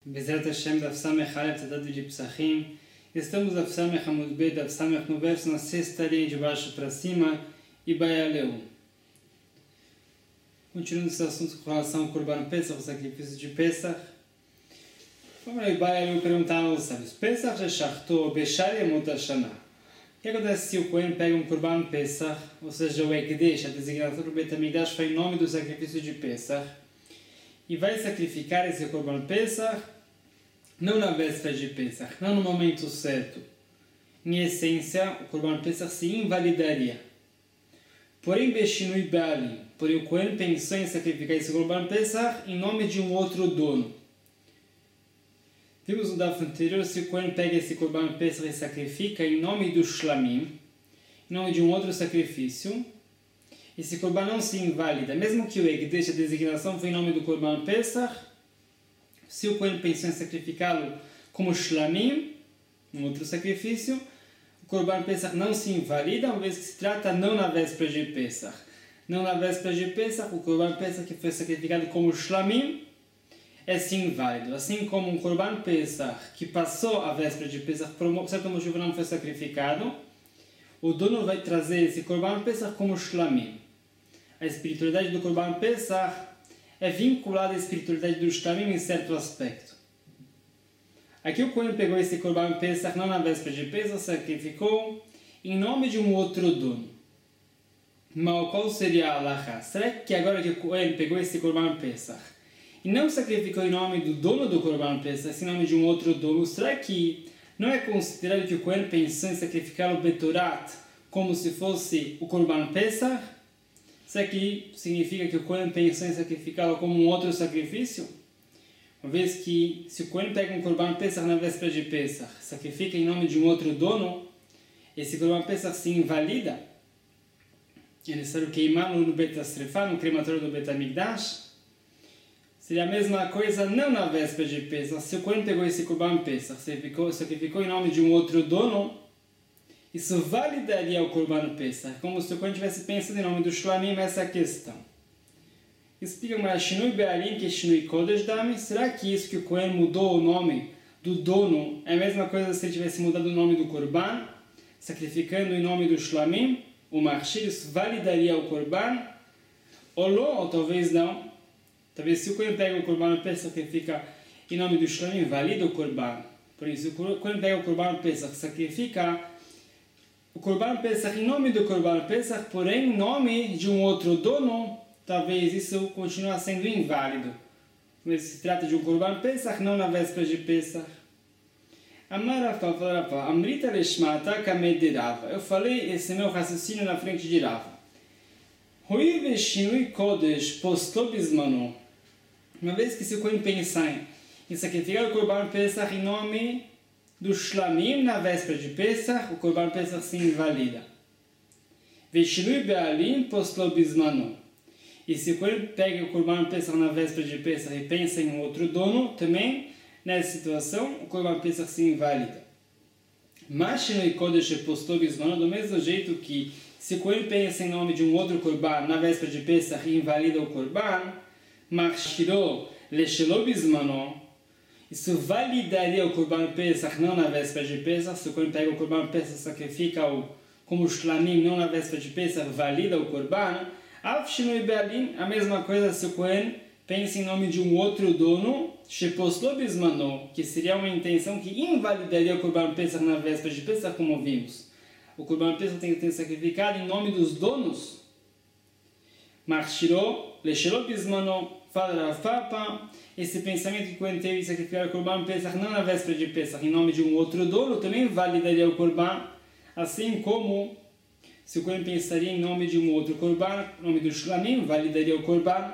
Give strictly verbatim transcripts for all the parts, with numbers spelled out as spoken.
Bezerra Hashem da Samech Aleph Tadad de Psachim. Estamos a Samech Amud Bet, da Samech no verso na sexta linha de baixo para cima e Baialeu. Continuando esse assunto com relação ao Korban Pesach, o sacrifício de Pesach. Vamos aí, Baialeu perguntar aos sábios: Pesach Shechachto Beshar Yemot Hashanah. O que acontece se o Kohen pega um Korban Pesach, ou seja, o Ekdesh, a designação do Bet HaMikdash foi em nome do sacrifício de Pesach, e vai sacrificar esse Korban Pesach não na véspera de Pesach, não no momento certo. Em essência, o Korban Pesach se invalidaria. Porém, Beshinui Baalim, porém o Kohen pensou em sacrificar esse Korban Pesach em nome de um outro dono. Vimos no daf anterior, se o Kohen pega esse Korban Pesach e sacrifica em nome do Shlamim, em nome de um outro sacrifício, esse Korban não se invalida, mesmo que o Ekdesh, a designação, foi em nome do Korban Pesach. Se o Kohen pensou em sacrificá-lo como Shlamim, um outro sacrifício, o Korban Pesach não se invalida, uma vez que se trata não na véspera de Pesach. Não na véspera de Pesach, o Korban Pesach que foi sacrificado como Shlamim é sim inválido. Assim como um Korban Pesach que passou a véspera de Pesach, por certo motivo não foi sacrificado, o dono vai trazer esse Korban Pesach como Shlamim. A espiritualidade do Korban Pesach é vinculada à espiritualidade do Shlamim em certo aspecto. Aqui o Kohen pegou esse Korban Pesach não na véspera de Pesach, sacrificou em nome de um outro dono. Mas qual seria a halakha? Será que agora que o Kohen pegou esse Korban Pesach e não sacrificou em nome do dono do Korban Pesach, em nome de um outro dono, será que não é considerado que o Kohen pensou em sacrificá-lo betorat como se fosse o Korban Pesach? Será que significa que o Kohen pensou em sacrificá-lo como um outro sacrifício? Uma vez que, se o Kohen pega um Korban Pesach na véspera de Pesach, sacrifica em nome de um outro dono, esse Korban Pesach se invalida. É necessário queimá-lo no Bet HaSrefá, no crematório do Bet HaMikdash. Seria a mesma coisa não na véspera de Pesach. Se o Kohen pegou esse Korban Pesach, sacrificou, sacrificou em nome de um outro dono, isso validaria o Korban Pesach, como se o Kohen tivesse pensado em nome do Shlamim essa questão. Explica mais, Shinui Be'alim que Shinui Kodesh Dami. Será que isso que o Kohen mudou o nome do dono é a mesma coisa se ele tivesse mudado o nome do Korban, sacrificando em nome do Shlamim? O Marshir, isso validaria o Korban? Ou não, ou talvez não. Talvez se o Kohen pega o Korban Pesach e sacrifica em nome do Shlamim, valida o Korban. Por isso, se o Kohen pega o Korban Pesach e sacrifica o Korban Pesach em nome do Korban Pesach, porém em nome de um outro dono, talvez isso continue sendo inválido. Mas se trata de um Korban Pesach, não na véspera de Pesach. Amrita Leshmata Kamed de Rava. Eu falei esse meu raciocínio na frente de Rava. Hui Veshinui Kodesh Postou Bismano. Uma vez que se o Kohen pensar em sacrificar o Korban Pesach em nome do Shlamim na véspera de Pesach, o Korban Pesach se invalida. Veshinui Be'alim Postou Bismano. E se o Kohen pega o Korban Pesach na véspera de Pesach e pensa em um outro dono, também, nessa situação, o Korban Pesach se invalida. Mas Shinui Kodesh Postou Bismano, do mesmo jeito que se o Kohen pensa em nome de um outro Korban na véspera de Pesach e invalida o Korban, Machshiro Leshelo Bismano, isso validaria o Korban Pesach não na véspera de Pesach. Se o Kohen pega o Korban Pesach e sacrifica-o como Shlamim não na véspera de Pesach, valida o Korban. Avshinui Be'alim, a mesma coisa se o Kohen pensa em nome de um outro dono, Sheposlo Bismano, que seria uma intenção que invalidaria o Korban Pesach na véspera de Pesach, como vimos. O Korban Pesach tem que ser sacrificado em nome dos donos. Marshiro Leshelo Bismano, fala Rav Papa, esse pensamento que o Kohen teve de sacrificar o Korban Pesach não na véspera de Pesach, em nome de um outro dono, também validaria o Korban, assim como se o Kohen pensaria em nome de um outro Korban, em nome do Shlamim, validaria o Korban.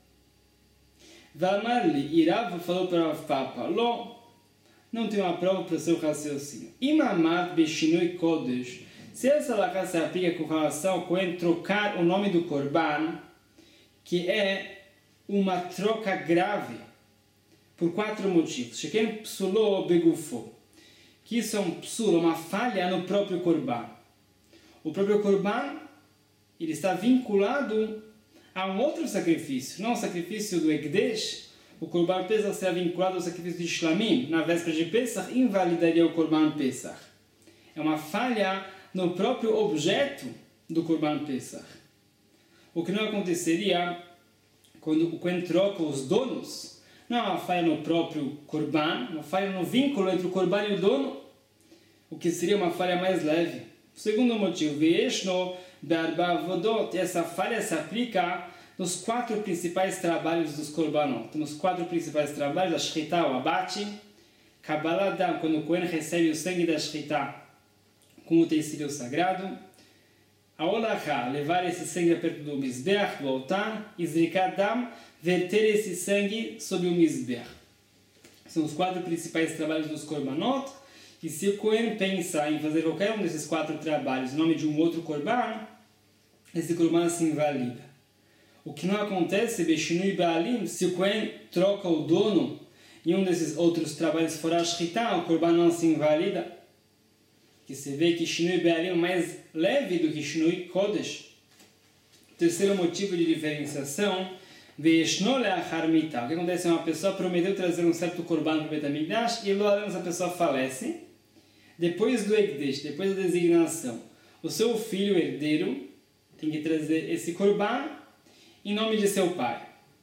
Vamarli, Irav falou para Rav Papa, Ló, não tem uma prova para o seu raciocínio. Imamat Beshinui Kodesh, se essa halakha se aplica com relação ao Kohen trocar o nome do Korban, que é uma troca grave, por quatro motivos. Sheken psulo begufo, que isso é um psul, uma falha no próprio Korban. O próprio Korban, ele está vinculado a um outro sacrifício, não o sacrifício do Ekdesh, o Korban Pesach será vinculado ao sacrifício de Shlamim, na véspera de Pesach, invalidaria o Korban Pesach. É uma falha no próprio objeto do Korban Pesach. O que não aconteceria quando o Kohen troca os donos, não é uma falha no próprio Korban, uma falha no vínculo entre o Korban e o dono, o que seria uma falha mais leve. O segundo motivo, Ve'eshno be'arba avodot, essa falha se aplica nos quatro principais trabalhos dos Korbanot. Nos quatro principais trabalhos, a Shechita, o abate, Kabbalah Dam, quando o Kohen recebe o sangue da Shechita com o utensílio sagrado, a Olachá, levar esse sangue perto do Mizbeach, do altar, e Zrikat Dam, verter esse sangue sobre o Mizbeach. São os quatro principais trabalhos dos Korbanot, e se o Kohen pensa em fazer qualquer um desses quatro trabalhos em nome de um outro Korban, esse Korban se invalida. O que não acontece, Beshinui Baalim, se o Kohen troca o dono em um desses outros trabalhos fora a Shechita, o Korban não se invalida. Que se vê que Shinui Baalim é mais leve do que Shinui Kodesh. Terceiro motivo de diferenciação, Ve'eshno le'achar mitah. O que acontece é uma pessoa prometeu trazer um certo Korban para o Beit HaMikdash e logo essa pessoa falece. Depois do Ekdesh, depois da designação, o seu filho herdeiro tem que trazer esse Korban em nome de seu pai.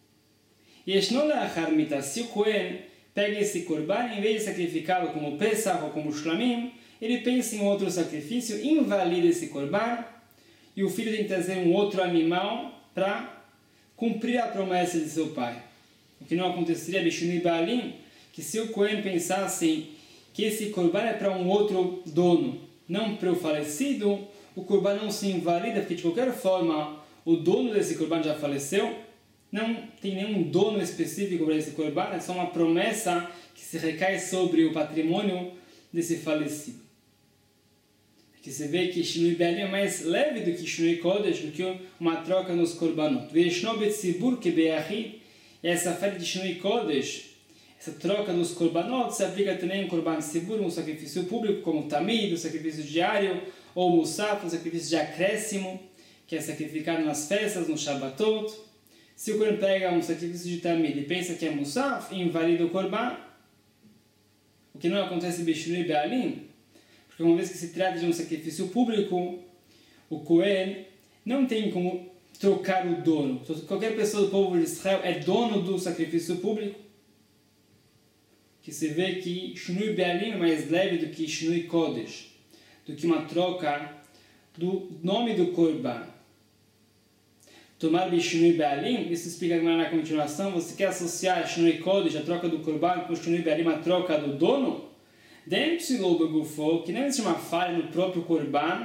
E Ve'eshno le'achar mitah. Se o Kohen pega esse Korban, em vez de sacrificá-lo como Pesach ou como Shlamim, ele pensa em outro sacrifício, invalida esse Korban, e o filho tem que trazer um outro animal para cumprir a promessa de seu pai. O que não aconteceria, Beshinui Baalim, que se o Kohen pensasse que esse Korban é para um outro dono, não para o falecido, o Korban não se invalida, porque de qualquer forma o dono desse Korban já faleceu, não tem nenhum dono específico para esse Korban, é só uma promessa que se recai sobre o patrimônio desse falecido. Que você vê que Shinui Baalim é mais leve do que Shinui Kodesh, do que uma troca nos Korbanot. Ve'eshno betzibur kebe'achid, e essa fé de Shinui Kodesh, essa troca dos Korbanot, se aplica também em Korban Tzibur, um sacrifício público, como o Tamid, o sacrifício diário, ou o Musaf, um sacrifício de acréscimo, que é sacrificado nas festas, no Shabbatot. Se o Kohen pega um sacrifício de Tamid e pensa que é Musaf, invalida o Korban, o que não acontece em Shinui Baalim, porque uma vez que se trata de um sacrifício público, o Kohen não tem como trocar o dono. Qualquer pessoa do povo de Israel é dono do sacrifício público. Que se vê que Shinui Baalim é mais leve do que Shinui Kodesh, do que uma troca do nome do Korban. Tomar Shinui Baalim, isso explica na continuação, você quer associar Shinui Kodesh, a troca do Korban, com Shinui Baalim, a troca do dono? Dentro do Gufo, que não existe uma falha no próprio Korban,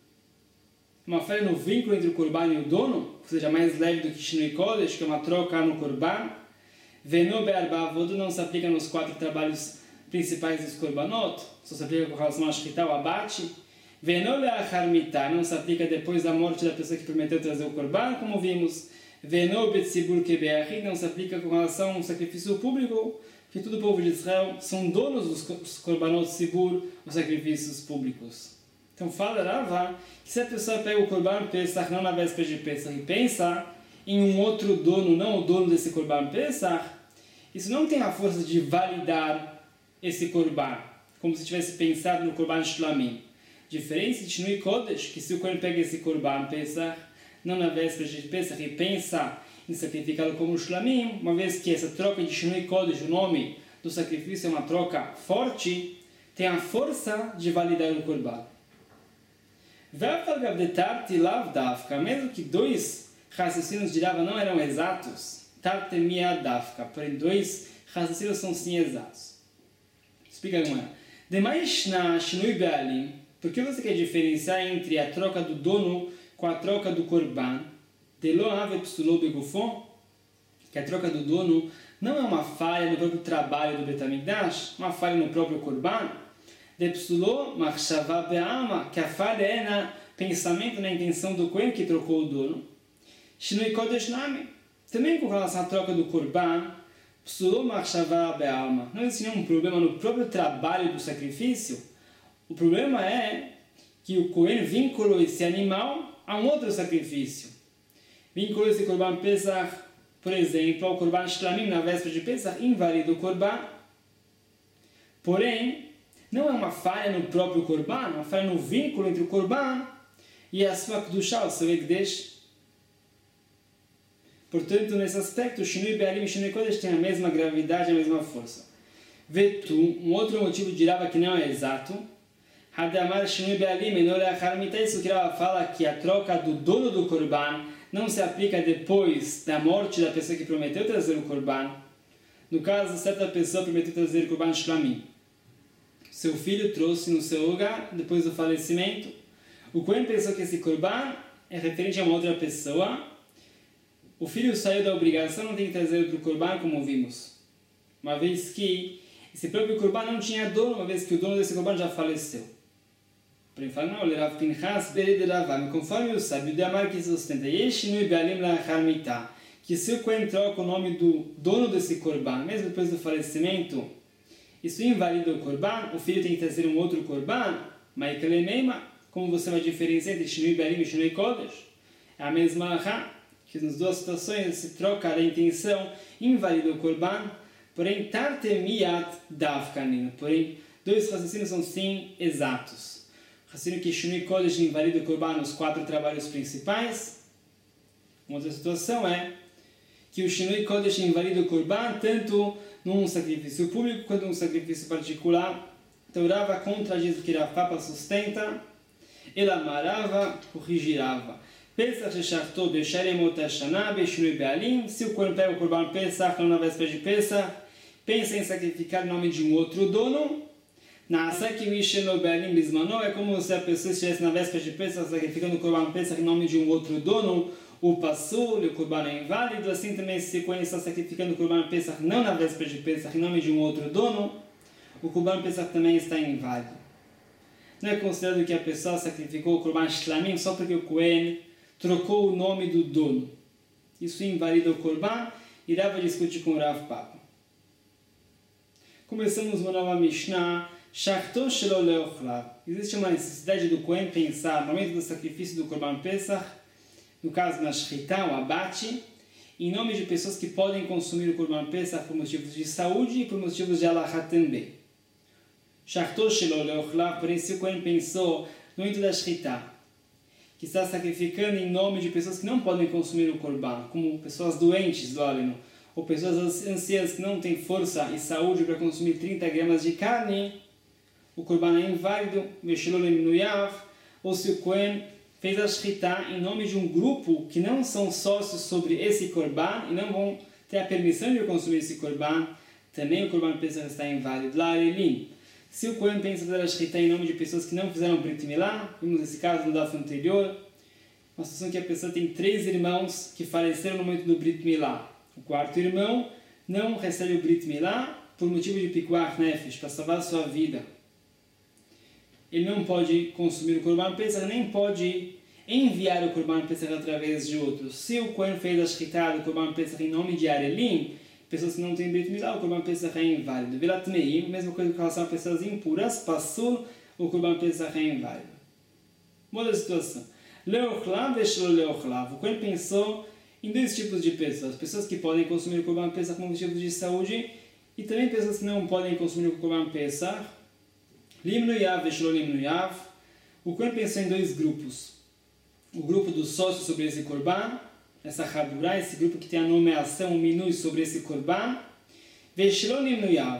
uma falha no vínculo entre o Korban e o dono, ou seja, mais leve do que Shinui Kodesh, que é uma troca no Korban. Veno be'arba avodot não se aplica nos quatro trabalhos principais dos Korbanot, só se aplica com relação a Shechita, o abate. Veno le'achar mitah não se aplica depois da morte da pessoa que prometeu trazer o Korban, como vimos. Veno betzibur kebe'achid não se aplica com relação a um sacrifício público, que todo o povo de Israel são donos dos Korbanot Tzibur, os sacrifícios públicos. Então fala Rava que se a pessoa pega o Korban Pesach não na véspera de Pesach e pensa em um outro dono, não o dono desse Korban Pesach, isso não tem a força de validar esse Korban, como se tivesse pensado no Korban Shlamim. Diferente de Shinui Kodesh, que se o Kohen pega esse Korban Pesach não na véspera de Pesach e pensa em sacrificá-lo como Shlamim, uma vez que essa troca de Shinui Kodesh, o nome do sacrifício é uma troca forte, tem a força de validar o Korban. Mesmo que dois raciocínios de Rava não eram exatos, porém dois raciocínios são sim exatos. Explica agora. Demais na Shinui Baalim, por que você quer diferenciar entre a troca do dono com a troca do Korban? Que a troca do dono não é uma falha no próprio trabalho do Beit HaMikdash, uma falha no próprio Korban. Que a falha é no pensamento, na intenção do Kohen que trocou o dono. Shinui Kodesh Nami, também com relação à troca do Korban, não existe nenhum problema no próprio trabalho do sacrifício. O problema é que o Kohen vinculou esse animal a um outro sacrifício. Vinculou esse Korban Pesach Por exemplo, o Korban Shlamim na véspera de Pesach invalida o Korban. Porém, não é uma falha no próprio Korban, uma falha no vínculo entre o Korban e a sua Kedushá, o seu Ekdesh. Portanto, nesse aspecto, o Shinui Be'alim e o Shinui Kodesh têm a mesma gravidade, a mesma força. Vetu, um outro motivo de Rava que não é exato, Hadamar Shinui Be'alim Enor Le'achar Mitah, isso que Rava fala que a troca do dono do Korban não se aplica depois da morte da pessoa que prometeu trazer o Korban. No caso, certa pessoa prometeu trazer o Korban Shlamim. Seu filho trouxe no seu lugar, depois do falecimento. O Kohen pensou que esse Korban é referente a uma outra pessoa. O filho saiu da obrigação, não tem que trazer outro Korban, como vimos. Uma vez que esse próprio Korban não tinha dono, uma vez que o dono desse Korban já faleceu. Porém, fala, não, Rav Pinchas bered Ravam, conforme o sábio de Amar que sustenta, que se o Kohen troca o nome do dono desse Korban, mesmo depois do falecimento, isso invalida o Korban, o filho tem que trazer um outro Korban, mas como você vai diferenciar entre Shinui Be'alim e Shinui Kodesh? É a mesma Aha, que nas duas situações se troca a intenção, invalida o Korban, porém, Tartemiat Davkanin, porém, dois raciocínios são sim exatos. O raciocínio que Shinui Kodesh invalida o Korban nos quatro trabalhos principais. Uma outra situação é que o Shinui Kodesh invalida o Korban tanto num sacrifício público quanto num sacrifício particular. Então, Rava contradiz o que Rav Papa sustenta, ela marava, corrigirava. Pesach shechachto b'sharemot hashana b'shinui be'alim. Se o Kohen pega o Korban Pesach na véspera de Pesach, pensa em sacrificar em nome de um outro dono. Na'asa ki'misheno be'alim bismano, é como se a pessoa estivesse na véspera de Pesach sacrificando o Korban Pesach em nome de um outro dono. O pasul, o Korban é inválido. Assim também, se o Kohen está sacrificando o Korban Pesach não na véspera de Pesach em nome de um outro dono, o Korban Pesach também está inválido. Não é considerado que a pessoa sacrificou o Korban Shlamim só porque o Kohen trocou o nome do dono. Isso invalida o Korban e Rava discute com o Rav Papa. Começamos uma nova Mishnah. Shachto shelo leochlav. Existe uma necessidade do Kohen pensar no momento do sacrifício do Korban Pesach, no caso na Shchita, o abate, em nome de pessoas que podem consumir o Korban Pesach por motivos de saúde e por motivos de Halachá também. Shachto shelo leochlav, porém se o Kohen pensou no momento da Shchita, que está sacrificando em nome de pessoas que não podem consumir o Korban, como pessoas doentes do aleno, ou pessoas anciãs que não têm força e saúde para consumir trinta gramas de carne, o Korban é inválido, ou se o Kohen fez a Shchita em nome de um grupo que não são sócios sobre esse Korban e não vão ter a permissão de consumir esse Korban, também o Korban Pesach está inválido. La'arelim. Se o Kohen pensa fazer a Shchita em nome de pessoas que não fizeram Brit Milá, vimos esse caso no daf anterior, uma situação que a pessoa tem três irmãos que faleceram no momento do Brit Milá. O quarto irmão não recebe o Brit Milá por motivo de Pikuach Nefesh, para salvar a sua vida. Ele não pode consumir o Korban Pesach, nem pode enviar o Korban Pesach através de outros. Se o Kohen fez a Shchita do Korban Pesach em nome de Arelim, pessoas que não têm Brit Milá, o Korban Pesach é inválido. Velatmeim, mesma coisa com relação a pessoas impuras, Pasul, o Korban Pesach é inválido. Boa situação. Leochlav veshelo leochlav. O Kohen pensou em dois tipos de pessoas. Pessoas que podem consumir o Korban Pesach por motivos de saúde e também pessoas que não podem consumir o Korban Pesach. Limnuyav veshelo limnuyav. O Kohen pensou em dois grupos. O grupo dos sócios sobre esse Korban, essa Hadurá, esse grupo que tem a nomeação, o minui sobre esse Korban. Veshelo limnuyav.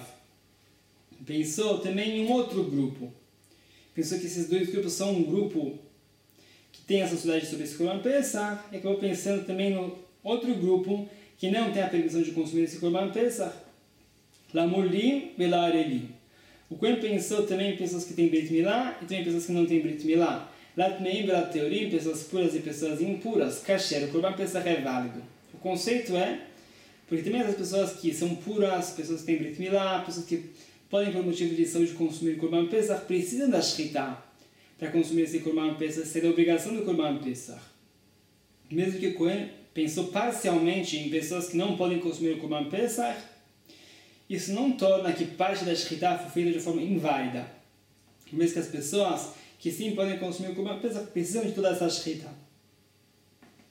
Pensou também em um outro grupo. Pensou que esses dois grupos são um grupo que tem a sociedade sobre esse Korban Pesach, e acabou pensando também no outro grupo que não tem a permissão de consumir esse Korban Pesach. Lamulim velarelim. O Kohen pensou também em pessoas que têm Brit Milá e também pessoas que não têm Brit Milá. Latmeim velateorim, pessoas puras e pessoas impuras. Kasher, o Korban Pesach é válido. O conceito é, porque também as pessoas que são puras, pessoas que têm Brit Milá, pessoas que podem por motivo de saúde consumir o Korban Pesach, precisam da Shchita para consumir esse Korban Pesach, seria a obrigação do Korban Pesach. Mesmo que o Kohen pensou parcialmente em pessoas que não podem consumir o Korban Pesach, isso não torna que parte da Shchita foi feita de forma inválida. Mesmo que as pessoas que sim podem consumir o Korban Pesach precisam de toda essa Shchita.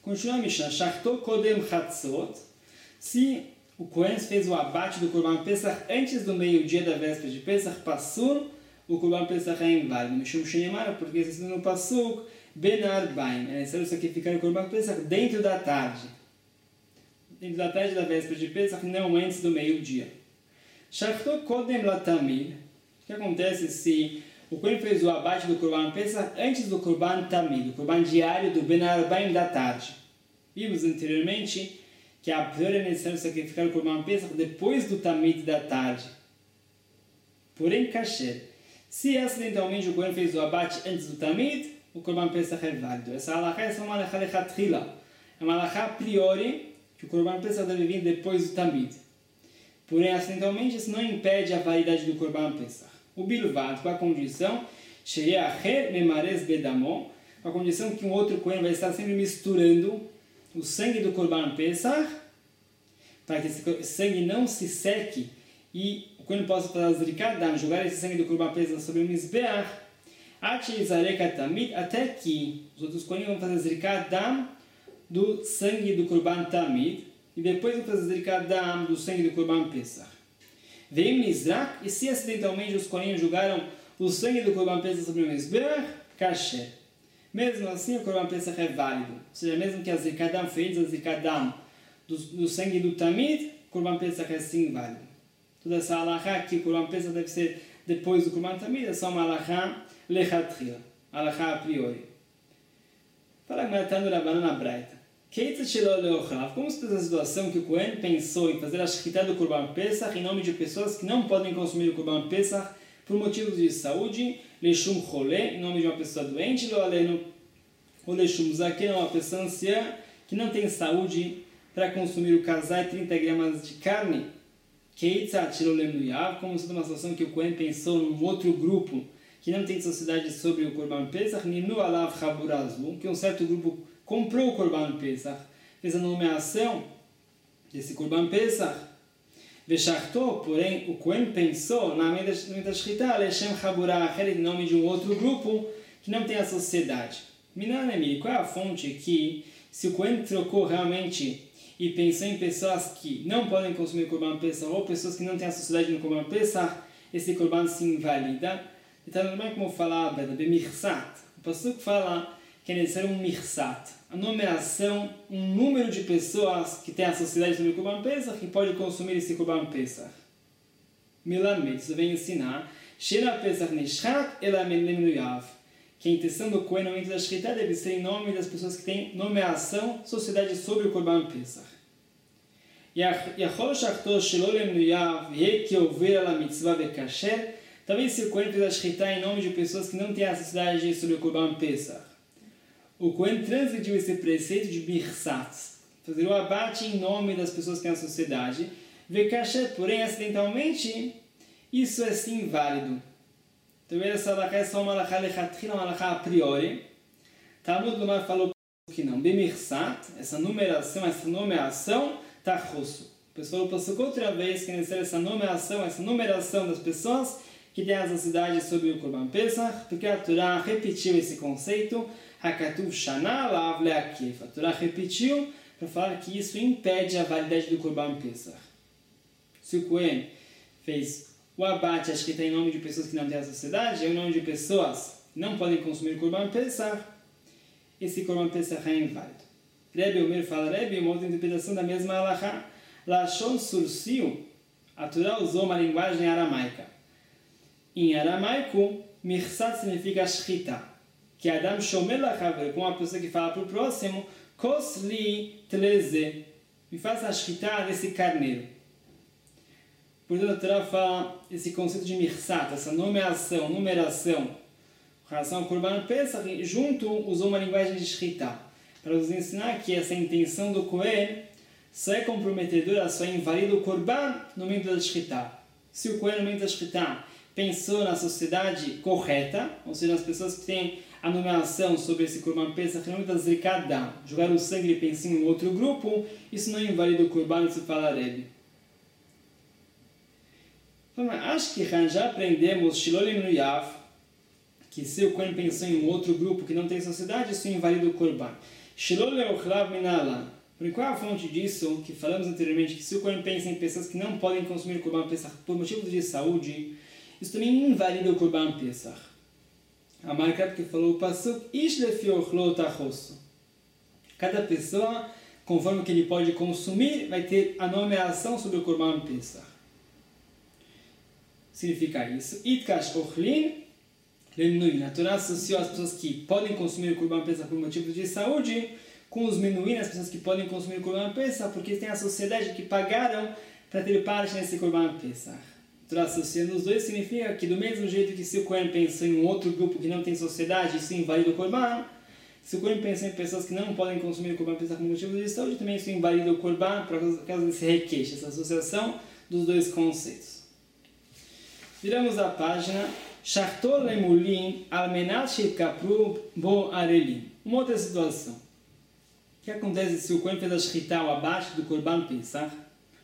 Continua a Mishnah. Shachto kodem chatzot. Se o Kohen fez o abate do Korban Pesach antes do meio-dia da véspera de Pesach, passur, o Korban Pesach é inválido. Mishum shenemar, porque está no passuk, ben arbaim. É necessário sacrificar o Korban Pesach dentro da tarde. Dentro da tarde da véspera de Pesach, não antes do meio-dia. Shachto kodem latamid. O que acontece se o Kohen fez o abate do Korban Pesach antes do Korban Tamid, o Korban diário do Ben Arbaim da tarde? Vimos anteriormente que a priori é necessário sacrificar o Korban Pesach depois do Tamid da tarde. Porém, kasher. Se acidentalmente o Kohen fez o abate antes do Tamid, o Korban Pesach é válido. Essa halakha é uma halakha lechatchila. É uma halakha a priori que o Korban Pesach deve vir depois do Tamid. Porém, acidentalmente, isso não impede a validade do Korban Pesach. O bilvad, com a condição, sheyeacher memares bedamon, com a condição que um outro Kohen vai estar sempre misturando o sangue do Korban Pesach, para que esse sangue não se seque e o Kohen possa fazer zrikadam, jogar esse sangue do Korban Pesach sobre o Mizbeach, até que os outros Kohen vão fazer zrikadam do sangue do Korban Tamid, e depois vão fazer zrikadam do sangue do Korban Pesach. Veio Mizrak, e se acidentalmente os Kohen jogaram o sangue do Korban Pesach sobre o Mizbeach, kasher. Mesmo assim, o Korban Pesach é válido. Ou seja, mesmo que a zrikadam fez a zrikadam do, do sangue do Tamid, o Korban Pesach é sim válido. Toda essa halakha que o Korban Pesach deve ser depois do Korban Tamid é só uma halakha lechatchila, halakha a priori. Fala que está no Rabbanan Braita. Como se fez a situação que o Kohen pensou em fazer a shechita do Korban Pesach em nome de pessoas que não podem consumir o Korban Pesach por motivos de saúde, leshum cholé, em nome de uma pessoa doente, lo aleno, ou leshum zaken, uma pessoa anciã que não tem saúde para consumir o casai trinta gramas de carne, como se fosse uma situação que o Kohen pensou num outro grupo que não tem sociedade sobre o Korban Pesach, nimnu alav chaburazu, que um certo grupo comprou o Korban Pesach, fez a nomeação desse Korban Pesach, veshachto, porém o Kohen pensou na meta shchita, leshem chabura acher, em nome de um outro grupo que não tem a sociedade. Minanemi, qual é a fonte que, se o Kohen trocou realmente e pensou em pessoas que não podem consumir o Korban Pesach, ou pessoas que não têm a sociedade no Korban Pesach, esse Korban se invalida? Então, não é como falar, bemirsat. O pastor fala que é necessário um mirsat, a nomeação, um número de pessoas que têm a sociedade sobre o Korban Pesach que pode consumir esse Korban Pesach. Milamed, isso vem ensinar, Shera Pesach Nishchat Ela Menenuyav, que a intenção do Kohen no momento da Shechita deve ser em nome das pessoas que têm nomeação, sociedade sobre o Korban Pesach. Yachol Shachto Shelo Lemnuyav Yeki Over Ala Mitzvah Vekasher. Talvez se o Kohen fez a Shechita em nome de pessoas que não têm a sociedade sobre o Korban Pesach, o Kohen transgrediu esse preceito de Birsat, fazer o abate em nome das pessoas que têm a sociedade, Vekasher, porém, acidentalmente, isso é sim válido. Então, essa halakha é só uma halakha lechatchila, uma halakha a priori. Talmud Lomar falou que não. Bemirsat, essa numeração, essa nomeação, tá rosso. O pessoal passou outra vez que é necessária essa nomeação, essa numeração das pessoas que têm a sociedade sobre o Korban Pesach, porque a Torá repetiu esse conceito, Hakatuv Shana Lav Leakif. A Torá repetiu para falar que isso impede a validade do Korban Pesach. Se o Kohen fez o abate, acho que está em nome de pessoas que não têm a sociedade, é em nome de pessoas que não podem consumir o Korban Pesach, esse Korban Pesach é inválido. Rebbe Omer fala, Rebbe, uma outra interpretação da mesma halakha, Lashon Sursiu, a Torá usou uma linguagem aramaica. Em aramaico, Mirsat significa shchita, que Adam shomer lachaver, com uma pessoa que fala para o próximo, Kosli tleze, me faça a shchita desse carneiro. Portanto, a Torá fala esse conceito de mirsat, essa nomeação, numeração, com relação ao Korban Pesach, junto usou uma linguagem de shchita, para nos ensinar que essa intenção do Kohen só é comprometedora, só invalida o Korban no momento da shchita. Se o Kohen no momento da shchita pensou na sociedade correta, ou seja, nas pessoas que têm a nomeação sobre esse Korban Pesach, no momento da zrikadam, jogar o sangue e pensar em um outro grupo, isso não invalida o Korban, isso fala Rebbe. Acho que já aprendemos Shilolim no Yav, que se o Kohen pensou em um outro grupo que não tem sociedade, isso invalida o Korban. Shelo leochlav minala. Por qual é a fonte disso, que falamos anteriormente, que se o Kohen pensa em pessoas que não podem consumir o Korban Pesach por motivos de saúde, isso também invalida o Korban Pesach. A marca que falou o Pasuk, Ish lefi ochlo tachoso. Cada pessoa, conforme que ele pode consumir, vai ter a numeração sobre o Korban Pesach. Significa isso. Itkash ochlin lemnuin. A Torá associou as pessoas que podem consumir o Korban Pesach por motivos de saúde com os menuim, as pessoas que podem consumir o Korban Pesach, porque tem a sociedade que pagaram para ter parte nesse Korban Pesach. Torá associando os dois significa que do mesmo jeito que se o Kohen pensou em um outro grupo que não tem sociedade, isso invalida o Korban, se o Kohen pensou em pessoas que não podem consumir o Korban Pesach por motivo de saúde, também isso invalida o Korban por causa desse requeixe, essa associação dos dois conceitos. Viramos a página. Shachtor lemulin almenat shekapru bo arelim. Uma outra situação. O que acontece se o Kohen fez a Shechita abaixo do Korban Pesach?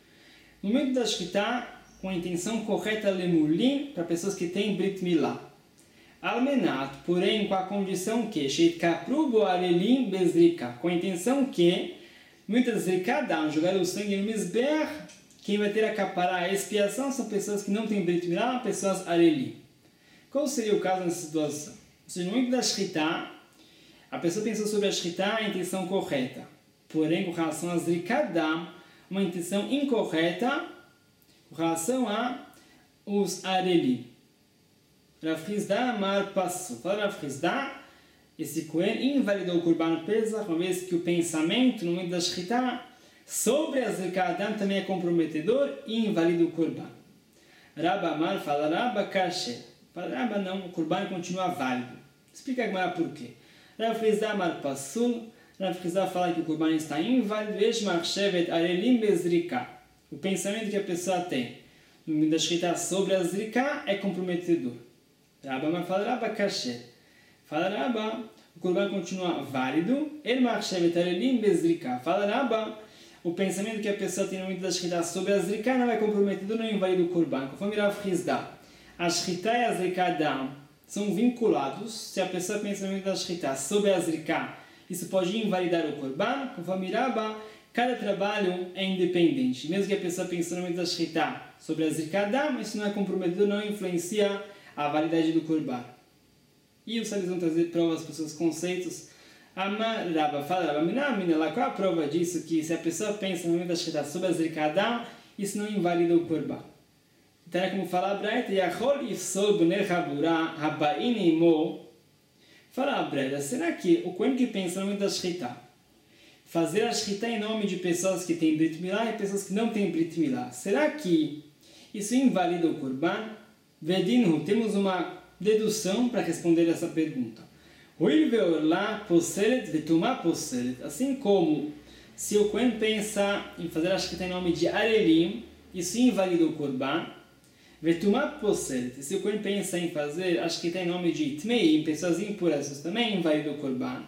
No momento da Shechita, com a intenção correta lemulin, para pessoas que têm Brit Milá. Almenat, porém, com a condição que Shetkapru bo arelim bezrika, com a intenção que muitas zrikadam, jogar o sangue no Mizbeach, quem vai ter a capará, a expiação, são pessoas que não têm Brit Milá, pessoas arelim. Qual seria o caso nessa situação? Ou seja, no momento da Shechita, a pessoa pensou sobre a Shechita a intenção correta. Porém, com relação a Zrikadam, uma intenção incorreta com relação a os Arelim. Rav Hizda Amar passou. Fala Rav Hizda, esse Kohen invalidou o Korban Pesach, uma vez que o pensamento no momento da Shechita sobre a Zrikadam também é comprometedor e invalida o Korban. Rabba Amar fala Rabba Kasher. Fala Rabba não, o Korban continua válido. Explica agora por quê. Rav Hizda Amar Passul, Rav Hizda fala que o Korban está inválido, Esh Machshevet Arelim Bezrika. O pensamento que a pessoa tem no momento da Shechita sobre a Zrika é comprometedor. Rabba Amar fala Rabba Kasher. Fala Rabba, o Korban continua válido, El Machshevet Arelim Bezrika. Fala Rabba, o pensamento que a pessoa tem no momento da Shechita sobre a Zrika não é comprometedor, não invalida o Korban. Conforme Rav Hizda, a Shechita e a Zrikadam são vinculados. Se a pessoa pensa no momento da Shechita sobre a Zrika, isso pode invalidar o Korban. Conforme Rabba, cada trabalho é independente. Mesmo que a pessoa pense no momento da Shechita sobre a Zrikadam, isso não é comprometedor, não influencia a validade do Korban. E os sábios vão trazer provas para os seus conceitos. Amar Rabba fala Rabba Minamina, qual a prova disso? Que se a pessoa pensa no momento da Shechita sobre a Zrikadam, isso não invalida o Korban. Então é como fala a Braita, Yachol Yifsol Bnei Chabura Habain Imo. Fala a Braita, será que o Kohen que pensa no momento da Shechita, fazer a Shechita em nome de pessoas que têm Brit Milá e pessoas que não têm Brit Milá, será que isso invalida o Korban? Vedinhu, temos uma dedução para responder essa pergunta. Hoil ve'orla poseret ve'tumá poseret. Assim como se o Kohen pensa em fazer a Shechita em nome de Arelim, isso invalida o Korban. Vetumá poseret. Se o Kohen pensa em fazer, acho que está em nome de Tmeim, pessoas impuras, isso também invalida o Korban.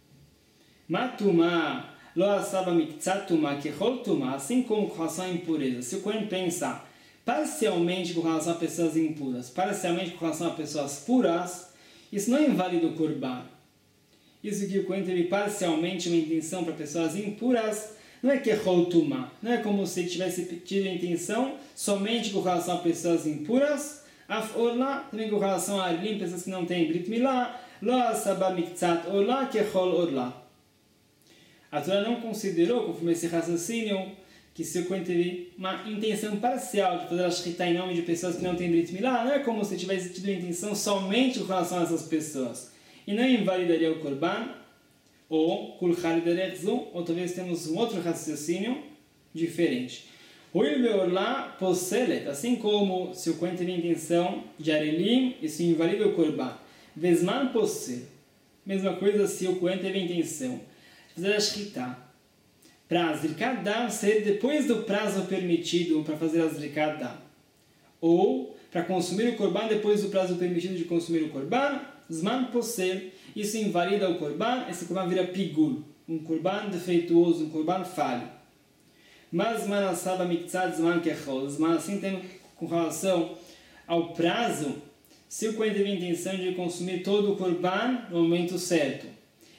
Matumá, lo asaba miktsatuma, kechol tumá, assim como com relação à impureza. Se o Kohen pensa parcialmente com relação a pessoas impuras, parcialmente com relação a pessoas puras, isso não invalida o Korban. Isso que o Kohen teve parcialmente uma intenção para pessoas impuras, não é que é Holtumá, não é como se tivesse tido a intenção somente com relação a pessoas impuras, Af Orla, também com relação a Arelim, pessoas que não têm Brit Milá, Lo Asaba Miktsat Orla, que é Hol Orla. A Torá não considerou, conforme esse raciocínio, que se o Kohen teve uma intenção parcial de fazer a Shechita em nome de pessoas que não têm Brit Milá, não é como se tivesse tido a intenção somente com relação a essas pessoas. E não invalidaria o Korban, ou Kulchal Derechzu, ou talvez temos um outro raciocínio diferente. Hoil ve'orla poselet, assim como se o Kohen teve a intenção de Arelim, isso invalida o Korban. Vezman posel, mesma coisa se o Kohen teve a intenção de fazer a Shechita para Zrikat Dam ser depois do prazo permitido para fazer a Zrikat Dam, ou para consumir o Korban depois do prazo permitido de consumir o Korban, Zman posel, isso invalida o Korban, esse Korban vira pigul, um Korban defeituoso, um Korban falho. Mas Zman asaba miktzat Zman kechol, Zman assim tem com relação ao prazo, se o Kohen teve a intenção de consumir todo o Korban no momento certo,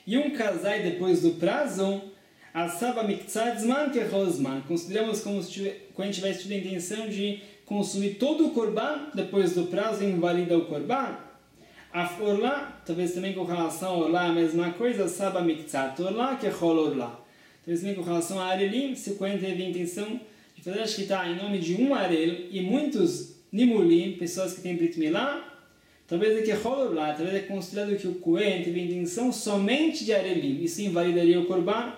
e um casai depois do prazo, asaba miktzat zman kechol zman. Consideramos como se tiver, quando a gente tivesse tido a intenção de consumir todo o korban depois do prazo e invalida o korban. Af orla, talvez também com relação a orla a mesma coisa, asaba miktzat orla kechol orla. Talvez também com relação a arelim, se quando teve a intenção de fazer a shkita em nome de um arel e muitos nimulim, pessoas que têm brit milá, talvez é kechol orla, talvez é considerado que o Kohen teve a intenção somente de arelim, isso invalidaria o korban.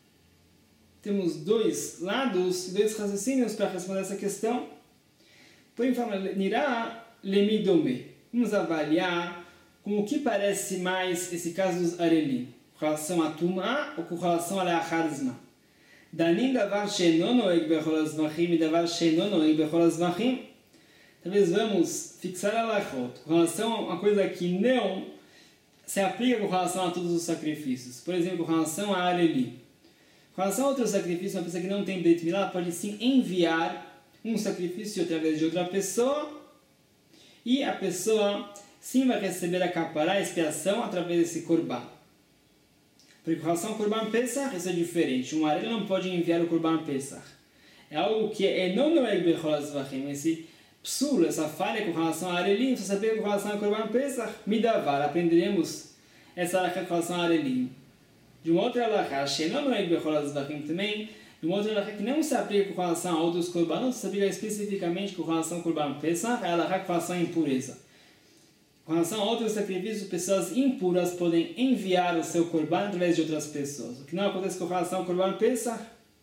Temos dois lados, dois raciocínios para responder essa questão. Porém, fala, nirá lemidome. Vamos avaliar com o que parece mais esse caso dos arelim, com relação a tumá ou com relação a leacharzma. Danin davar she'eno noeg bechol hazvachim e davar she'eno noeg bechol hazvachim. Talvez vamos fixar a lachot com relação a uma coisa que não se aplica com relação a todos os sacrifícios. Por exemplo, com relação a arelim. Com relação a outro sacrifício, uma pessoa que não tem Brit Milá pode sim enviar um sacrifício através de outra pessoa e a pessoa sim vai receber a capará, a expiação, através desse korban. Porque com relação ao korban Pesach, isso é diferente. Um arel não pode enviar o korban Pesach. É algo que é não no Eg Bechol Hazvachim. Esse psul, essa falha com relação a arelim, só saber com relação ao korban Pesach, midavar, aprenderemos essa alahá com relação a arelim. De uma outra alahá, she'eno noeg bechol hazvachim também, de uma outra alahá que não se aplica com relação a outros korbanot, se aplica especificamente com relação ao korban Pesach, é a alahá com relação à impureza. Com relação a outros sacrifícios, pessoas impuras podem enviar o seu korban através de outras pessoas. O que não acontece com relação ao korban Pesach.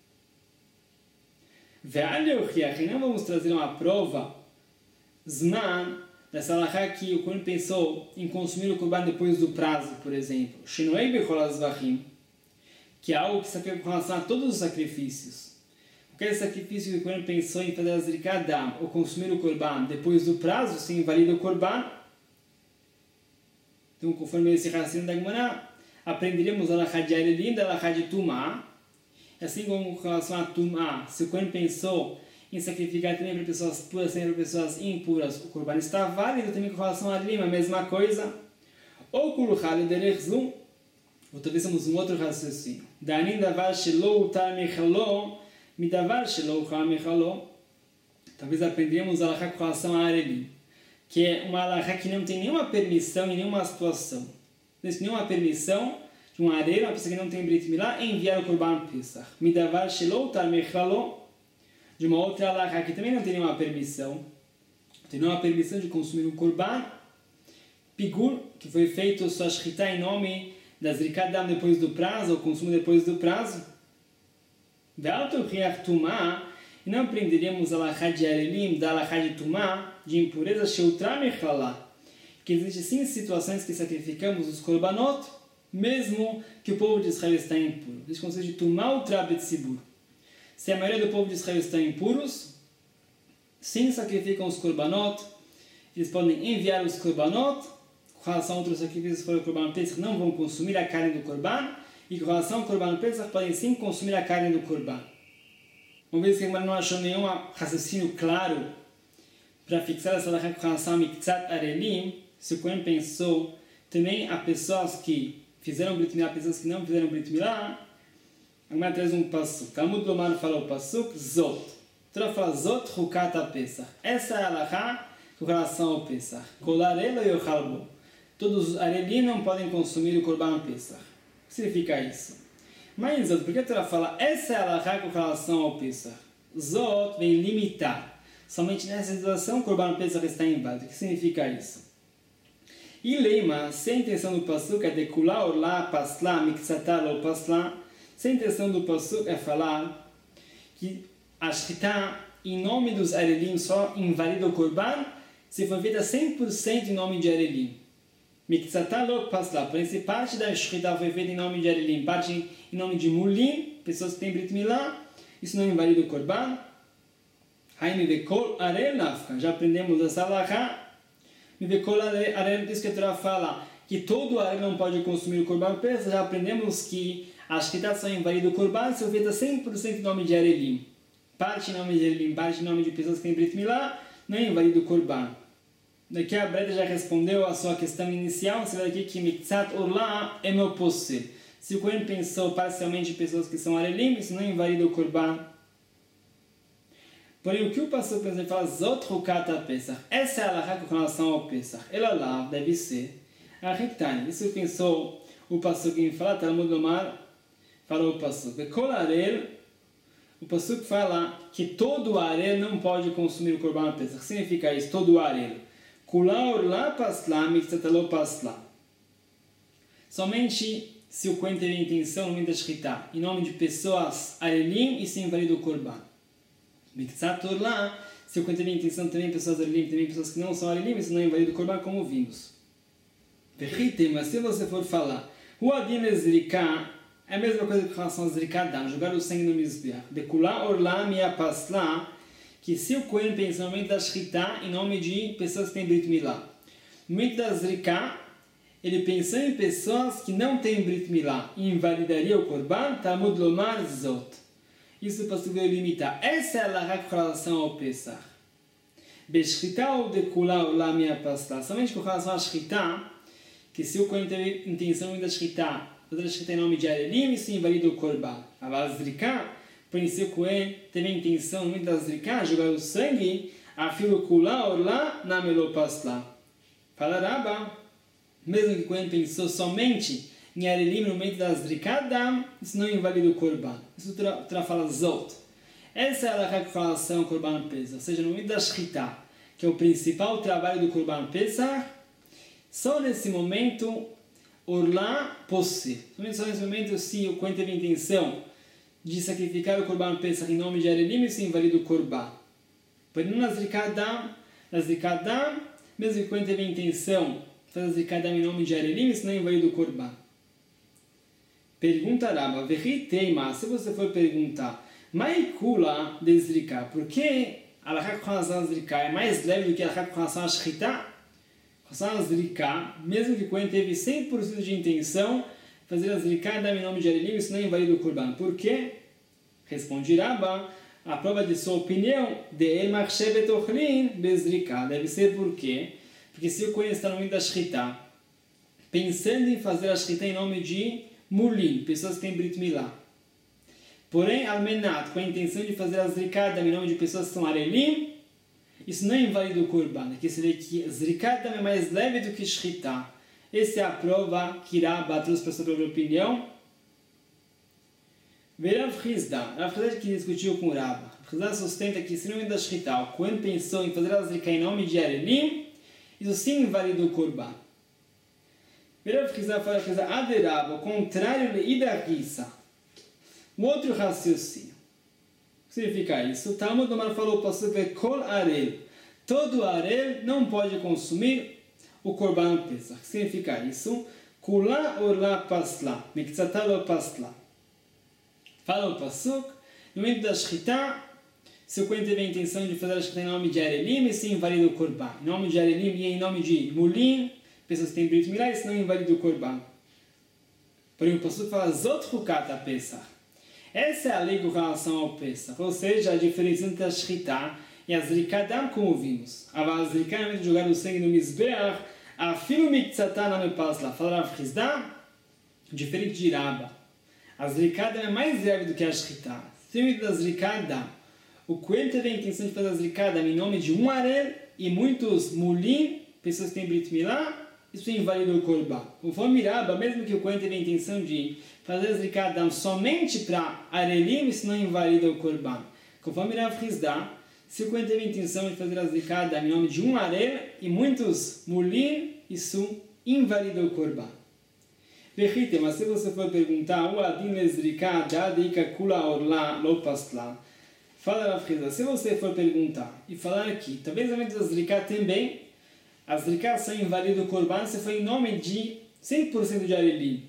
Ve'aleuchiach, e não vamos trazer uma prova, zman, dessa alahá que o Kohen pensou em consumir o korban depois do prazo, por exemplo. Shenoei bechol hazvachim, que é algo que se aplica com relação a todos os sacrifícios. Qualquer sacrifício que o Kohen pensou em fazer a zrikat dam ou consumir o korban depois do prazo, se invalida o korban. Então, conforme esse raciocínio da Gemara, aprenderíamos a alahá de arelim da alahá de tumá. Assim como com relação a tumá, se o Kohen pensou em sacrificar também para pessoas puras, também para pessoas impuras, o korban está válido também com relação a arelim, a mesma coisa. Ou kuluchal derechzum, ou talvez temos um outro raciocínio. Danin davar shelo utar mechalo, midavar shelo uchal mechalo. Talvez aprendemos a alahá com relação a arelim, que é uma alahá que não tem nenhuma permissão em nenhuma situação. Não tem nenhuma permissão de um areiro, uma pessoa que não tem brit milá, enviar o korban pesach. Midavar shelo utar mechalo. De uma outra alahá que também não tem nenhuma permissão, não tem nenhuma permissão de consumir um korban, pigur, que foi feito sua shchita em nome da zrikat dam depois do prazo, ou consumo depois do prazo. Ve'alto riach tumá, e não aprenderíamos a alahá de arelim, da alahá de tumá, de impureza, sheutra mechalá, que existe sim situações que sacrificamos os korbanot, mesmo que o povo de Israel está impuro. Existe o conceito de tumá utra betzibur. Se a maioria do povo de Israel estão impuros, sim sacrificam os korbanot, eles podem enviar os korbanot, com relação a outros sacrifícios fora do korban Pesach, não vão consumir a carne do korban, e com relação ao korban Pesach, podem sim consumir a carne do korban. Uma vez que a Gemara não achou nenhum raciocínio claro para fixar essa alahá com relação a miktzat arelim, se o Kohen pensou também a pessoas que fizeram brit milá, pessoas que não fizeram brit milá, a Gemara traz um pasuk. Talmud Lomar fala o pasuk, Zot. Torá fala Zot Chukat HaPesach. Essa é a alahá com relação ao Pesach. Kol arelo yochalbo. Todos os arelim não podem consumir o korban Pesach. O que significa isso? Mas Zot, por que a Torá fala essa é a alahá com relação ao Pesach? Zot vem limitar. Somente nessa situação o korban Pesach está inválido. O que significa isso? E leima, se a intenção do pasuk é de kula orla pasla miktzatá lo pasla, se a intenção do pasuk é falar que a shchita em nome dos arelim só invalida o korban se for feita cem por cento em nome de arelim. Miktzatá lo pasla, porém se parte da shchita foi feita em nome de arelim, parte em nome de mulim, pessoas que têm brit milá, isso não invalida o korban. Haime vekol arel nafka, já aprendemos essa alahá. Me vekol arel, diz que a Torá fala que todo arel não pode consumir o korban pesach, já aprendemos que a shchita só invalida o korban se for feita cem por cento em nome de arelim. Parte em nome de arelim, parte em nome de pessoas que têm brit milá, não invalida o korban. Daqui a Breda já respondeu a sua questão inicial, você vai aqui que miktzat orla é meu posser. Se o Kohen pensou parcialmente em pessoas que são arelim, isso não invalida o Korban. Porém, o que o pastor pensa, ele fala, Zot Rukat Pesach. Essa é a alahá com relação ao Pesach. Ela lá deve ser a Riktani. Isso pensou o pastor que me fala, Talmud Lomar, falou o pastor. Bekol Arel, o pastor fala que todo Arel não pode consumir o Korban Pesach. Significa isso, todo Arel. Kula Orla Pasla, Miktatalo Pasla. Somente se o Kohen teve a intenção no momento da Shkita, em nome de pessoas arelim, e se invalida o Korban. Miktzat Orla, se o Kohen teve a intenção também pessoas arelim, também pessoas que não são arelim, isso não invalida o Korban, como vimos. Perritem, mas se você for falar, o Adin Ezrika é a mesma coisa com relação a Zrikadam, jogar o sangue no Mizbeach. De Kula Orla Mia Pasla, que se o Kohen pensa no momento da Shkita, em nome de pessoas que têm Brit Milá. No momento da Zrika, ele pensou em pessoas que não têm Brit Milá e invalidaria o Korban, Talmud Lomar Zot. Isso para se limitar. Essa é a alahá com relação ao Pesach. Beshchita ou de Kula Orla Mia Pasla. Somente com relação à Shkita, que se o Kohen teve intenção da Shkita, outra Shkita em nome de Arelim, isso invalida o Korban. A Zrika, porém se o Kohen teve a intenção no momento da Zrika, jogar o sangue, afilo Kula Orla Namelo Pasla. Fala Rabba. Mesmo que o Kohen pensou somente em Arelim no momento da Zrikadam, isso não invalida o Korban. Isso outra fala Zot. Essa é a alahá com relação ao Korban Pesach. Ou seja, no momento da Shkita, que é o principal trabalho do Korban Pesach, só nesse momento, Orla Posse. Só nesse momento, se o Kohen teve a intenção de sacrificar o Korban Pesach em nome de Arelim, isso invalida o Korban. Porém, na Zrikadam, na Zrikadam, mesmo que o Kohen teve a intenção fazer Zrikadam em nome de Arelim, isso não invalida o Korban. Pergunta Rabba, Vechiteima, se você for perguntar, Maikula de Zrika, por que a alahá com relação a Zrika é mais leve do que a alahá com relação a Shchita? Com relação a Zrika, mesmo que o Kohen teve cem por cento de intenção de fazer a Zrikadam em nome de Arelim, isso não invalida o Korban. Por quê? Responde Rabba, a prova de sua opinião, de El Machshevet Ochlin Bezrika, deve ser por quê? Porque se o Kohen está no momento da Shkita, pensando em fazer a Shkita em nome de Mulin, pessoas que têm Brit Milá. Porém, Almenat, com a intenção de fazer a Zrikadam em nome de pessoas que são Arelim, isso não invalida o Korban. Aqui se vê que Zrikadam é mais leve do que Shkita. Essa é a prova que Rabba trouxe para a sua própria opinião. Verav Chizda, Rav Chizda que discutiu com Rabba. Rav Chizda sustenta que se no momento da Shkita, o Kohen pensou em fazer a Zrikah em nome de Arelim, isso sim invalida o Korban. Verav Chizda fala que Aderab, ao contrário de Idarissa, um outro raciocínio. O que significa isso? O Talmud Lomar falou para você ver Kol Arel. Todo Arel não pode consumir o Korban Pesach. O que significa isso? Kula Orla Pasla, Miktzatalo Pasla. Fala o Pasuk, no momento da Shkita, se o Kohen teve a intenção de fazer a Shkita em nome de Arelim, isso invalida o Korban. Em nome de Arelim e em nome de Mulin, pessoas que têm Brit Milá, isso não invalida o Korban. Porém, o Pasuk fala Zot Rukat Pesach. Essa é a lei com relação ao Pesach, ou seja, a diferença entre a Shkita e a Zrikadam, como vimos. A Zrikadam, de jogar o sangue no Mizbeach, a Filu Miktzatá na Mepasla. Fala Rav Chizda, diferente de Rabba. A Zrikadam é mais leve do que a Shkita. Se o da Zrikadam, o Kohen teve a intenção de fazer a Zrikadam em nome de um Arel e muitos Mulin, pessoas que têm Brit Milá, isso invalida o Korban. Conforme Rabba, mesmo que o Kohen teve a intenção de fazer a Zrikadam somente para Arelim, isso não invalida o Korban. Conforme Rav Chizda, se o Kohen teve a intenção de fazer a Zrikadam em nome de um Arel e muitos Mulin, isso invalida o Korban. Vechite, mas se você for perguntar, o Adin Lezrika, Dadika Kula Orla Lopasla, fala Rav Chizda, se você for perguntar e falar aqui, talvez a da Zrika também, a Zrika só invalida o Korban se foi em nome de cem por cento de Arelim.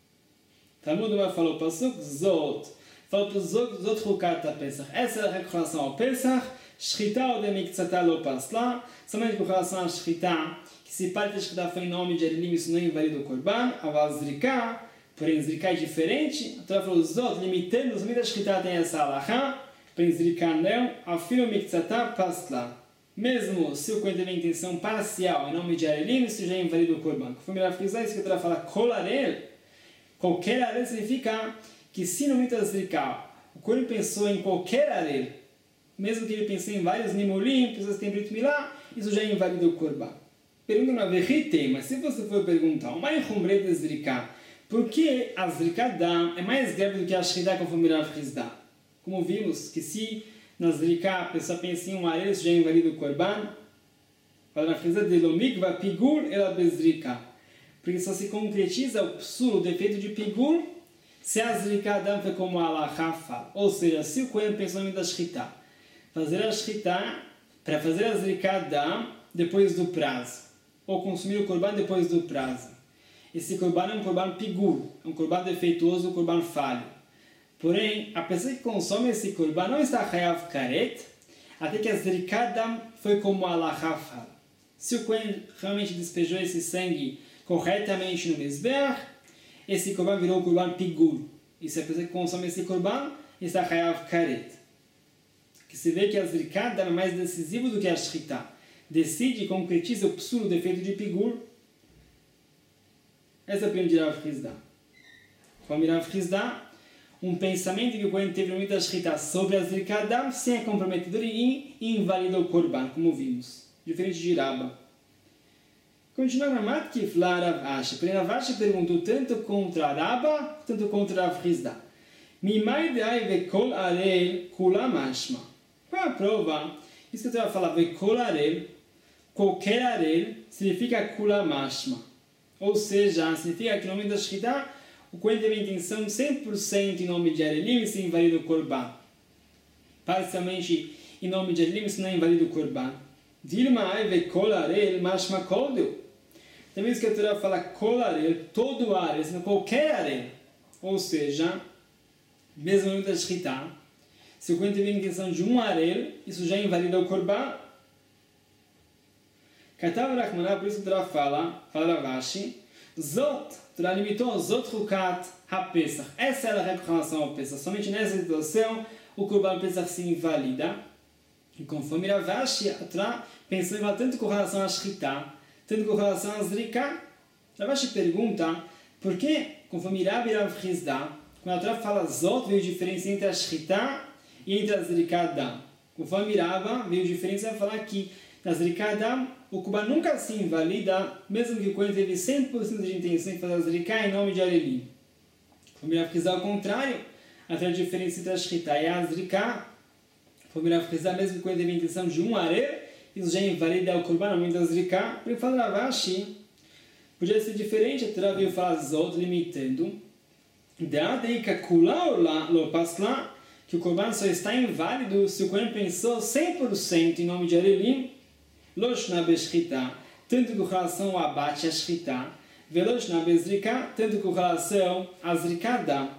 Talmud Lomar falou para Pasuk, Zot, falou para Zot, Zot Rukat Pesach. Essa é a relação ao Pesach, Shchita ou de Miktzatá Lopasla, somente com relação a Shchita, que se parte da Shkita foi em nome de Arelim, isso não invalida o Korban. A Zrika, porém Zrika é diferente. A Torá falou Zot, limitando, os da Shkita tem essa alahá, porém Zrika não, Afilo Miktzatá Pasla. Mesmo se o Kohen teve a intenção parcial em nome de Arelim, isso já invalida o Korban. Conforme Rav Chizda, isso que a Torá fala Kol Arel, Qualquer arel significa que se no momento da zrika, o Kohen pensou em qualquer arel, mesmo que ele pense em vários nimulim, pessoas que têm Brit Milá, isso já invalida o Korban. Pergunta na Verite, mas se você for perguntar, o mais rumbre de zrika, por que a zrika dam é mais grave do que a shrita conforme Rav Hizda? Como vimos, que se na zrika a pessoa pensa em um arel, isso já invalida o Korban. Para Rav Hizda, de lomikva pigur ela bezrika. Porque só se concretiza o psul, o defeito de pigur, se a zrika dam foi como a halakha fala. Ou seja, se o Kohen pensou em da shrita, fazer a shrita, para fazer a zrika dam depois do prazo, ou consumir o korban depois do prazo. Esse korban é um korban pigur, é um korban defeituoso, um korban falho. Porém, a pessoa que consome esse korban não está chayav karet, até que a zrika dam foi como a halakha fala. Se o Kohen realmente despejou esse sangue corretamente no mizbeach, esse korban virou um korban pigur. E se a pessoa que consome esse korban está chayav karet. Que se vê que a zrika dam é mais decisivo do que a shrita. Decide e concretiza o psul, o defeito de pigur. Essa é a opinião de Rav Hizda. Como Rav Hizda, um pensamento que o Kohen teve no momento da shrita sobre a zrika dam, sem é comprometedor e invalida o korban, como vimos. Diferente de Rabba. Continua na Matkif lá Rav Ashi. Porém, Rav Ashi perguntou tanto contra Rabba, tanto contra Rav Hizda. Mimai de'ai vekol arel kula mashma. Qual é a prova? Isso que eu estava falando, vekol arel, qualquer arel, significa kula mashma. Ou seja, significa que no momento da Shkita, o Kohen teve a intenção cem por cento em nome de Arelim e se invalida o Korban. Parcialmente em nome de Arelim, isso não é invalida o Korban. Dilma aive kol arel mashma koldeu. Também isso que a Torá fala kol arel, todo arel, senão qualquer arel. Ou seja, mesmo no momento da Shkita, se o Kohen teve a intenção de um arel, isso já invalida o Korban. Katav Rachmaná, por isso que o Torá fala, fala Ravashi, Zot, o Torá limitou Zot Rukat HaPesach. Essa era a regra com relação ao Pesach. Somente nessa situação, o Korban Pesach se invalida. E conforme Ravashi, a Torá pensou tanto com relação a Shkita, tanto com relação a Zrika. Ravashi pergunta, por que, conforme Rabi Rav Hizda, quando a Torá fala Zot, veio diferença entre a Shkita e entre a Zrika Dam. Conforme Rabba, veio diferença falar que na Zrika Dam, o Korban nunca se invalida, mesmo que o Kohen teve cem por cento de intenção de fazer a Zrika em nome de Arelim. Conforme Rav Hizda, ao contrário, até a diferença entre a Shkita e a Zrika, conforme Rav Hizda, mesmo que o Kohen teve a intenção de um arel, isso já invalida o Korban no momento da Zrika. Por falar Ravashi, podia ser diferente, a Torá veio falar Zod, limitando, que o Korban só está inválido se o Kohen pensou cem por cento em nome de Arelim, Loshna Beshchita, tanto com relação ao abate a Shchita, Veloshna Bezrika, tanto com relação a Zrika Dam.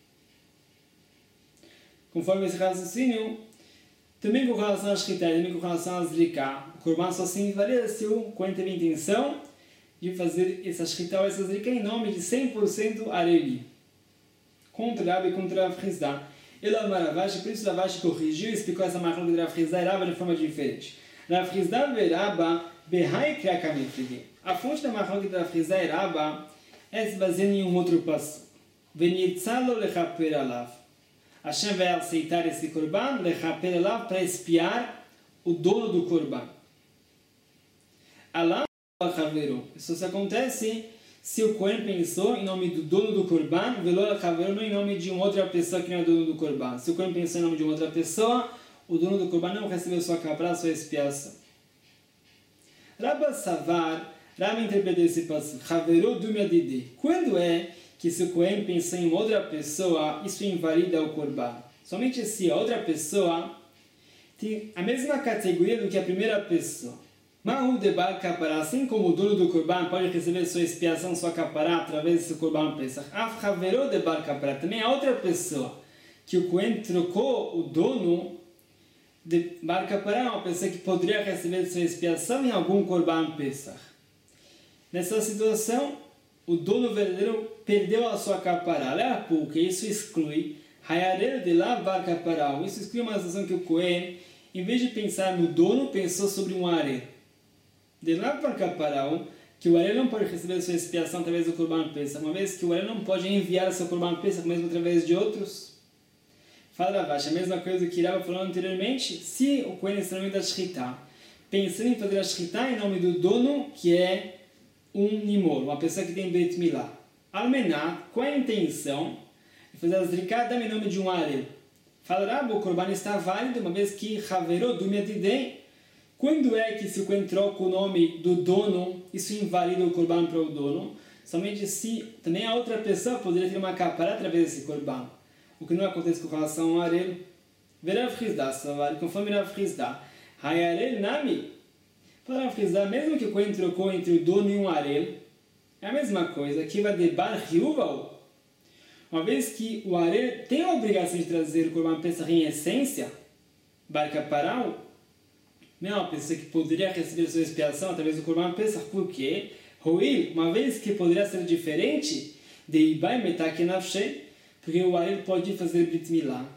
Conforme esse raciocínio, também com relação a Shchita e também com relação a Zrika, o Korban só se invalida se o Kohen teve a intenção de fazer essa Shchita ou essa Zrika em nome de cem por cento Arelim. Contra Rabi e contra Rav Hizda. Ele é Ravashi, por isso Ravashi corrigiu e explicou essa marca de Rav Hizda e Rabba de forma diferente. Rav Hizda e Rabba behai kriakamifrigi. A fonte da marca de Rav Hizda e Rabba é se baseando em um outro passo. Venitzalo lechaper alav. Hashem vai aceitar esse korban, lechaper alav, para espiar o dono do korban. Alav al-chaveru. Isso se acontece se o Kohen pensou em nome do dono do Korban, velor al-chaveru, não em nome de uma outra pessoa que não é dono do Korban. Se o Kohen pensou em nome de uma outra pessoa, o dono do Korban não recebeu sua capra, sua expiação. Rabba Savar, Rabba interpretou esse passo, chaveru dumya dide. Quando é que se o Kohen pensou em outra pessoa, isso invalida o Korban? Somente se a outra pessoa tem a mesma categoria do que a primeira pessoa. Mahu de bar kapará, assim como o dono do Korban pode receber sua expiação, sua kapará, através desse Korban Pesach. Af chaveró de bar kapará, também a outra pessoa, que o Kohen trocou o dono de bar kapará, uma pessoa que poderia receber sua expiação em algum Korban Pesach. Nessa situação, o dono verdadeiro perdeu a sua kapará. Leva pouco, isso exclui hayarel de la bar kapará. Isso exclui uma situação que o Kohen, em vez de pensar no dono, pensou sobre um arel. De lá para Kaparau, que que o Arel não pode receber a sua expiação através do Corban Pesach, uma vez que o Arel não pode enviar o seu Corban Pesach mesmo através de outros. Fala Ravash, a mesma coisa que Irava falou anteriormente, se o Kohen está no meio da Shechita, pensando em fazer a Shechita em nome do dono, que é um Nimor, uma pessoa que tem Beit Milá. Almenat, com a intenção de fazer a Zrikat em nome de um Arel. Fala Rava, o Corban está válido, uma vez que Haverot do Miadidei. Quando é que se o Kohen troca o nome do dono, isso invalida o Corban para o dono? Somente se também a outra pessoa poderia ter uma capara através desse Corban. O que não acontece com relação ao Arel. Verav Hizda, conforme Rav Hizda. Hayarel Nami. Para Rav Hizda, mesmo que o Kohen trocou entre o dono e um Arel, é a mesma coisa. Que vai de Bar Hiuval. Uma vez que o Arel tem a obrigação de trazer o Corban Pesach em essência, Bar Kaparau, não é uma pessoa que poderia receber sua expiação através do Corban Pesach, porque Roil, uma vez que poderia ser diferente de Ibai Metak Nafshei, porque o Arel pode fazer Brit Milá,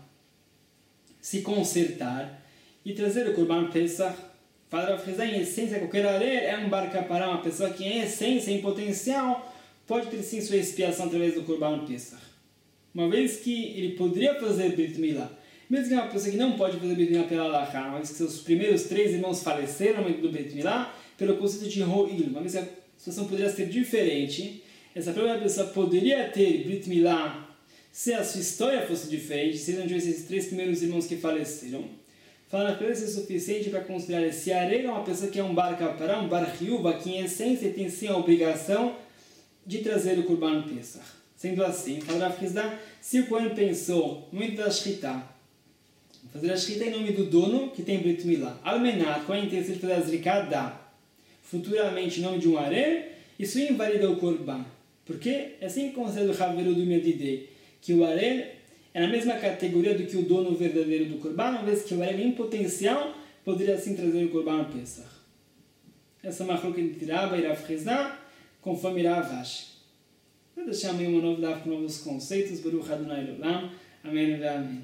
se consertar e trazer o Corban Pesach. Para frisar em essência, qualquer Arel é um Bar Kapará, uma pessoa que em essência, em potencial, pode ter sim sua expiação através do Corban Pesach. Uma vez que ele poderia fazer Brit Milá, mesmo que é uma pessoa que não pode fazer Brit Milá pela Halachá, uma vez que seus primeiros três irmãos faleceram no momento do Brit Milá, pelo conceito de Ro'il, uma vez que a situação poderia ser diferente, essa própria pessoa poderia ter Brit Milá se a sua história fosse diferente, se não tivesse esses três primeiros irmãos que faleceram. Fala que isso é suficiente para considerar esse Arel é uma pessoa que é um Bar Kapará, um Bar Hiuva, que em essência tem sim a obrigação de trazer o Corban Pesach. Sendo assim, fala Rav Hizda, se o Kohen pensou no momento da Shechita, fazer a Shechita em nome do dono que tem Brit Milá, Almenat, com a intenção de fazer a Zrikada, futuramente em nome de um Arel, isso invalida o Corban. Porque é assim que concede o Haverot do Miadidei, que o Arel é na mesma categoria do que o dono verdadeiro do Corban, uma vez que o Arel em potencial poderia assim trazer o Corban Pesach. Essa é uma machlok entre Rabba e Rav Hizda, conforme Rav Ashi. Vou deixar meio uma novidade com novos conceitos. Baruch Adonai Olam. Amém e amém.